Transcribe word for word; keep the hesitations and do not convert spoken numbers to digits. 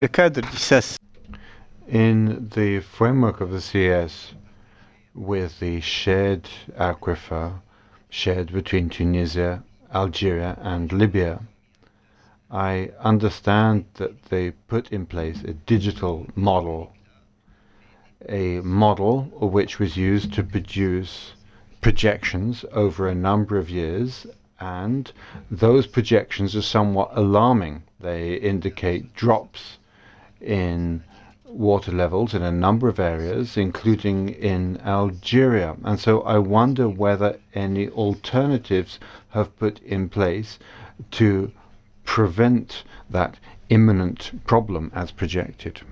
Le cadre du C A S. In the framework of the C S, with the shared aquifer shared between Tunisia, Algeria, and Libya, I understand that they put in place a digital model, a model which was used to produce projections over a number of years, and those projections are somewhat alarming. They indicate drops in water levels in a number of areas, including in Algeria. And so I wonder whether any alternatives have put in place to prevent that imminent problem as projected.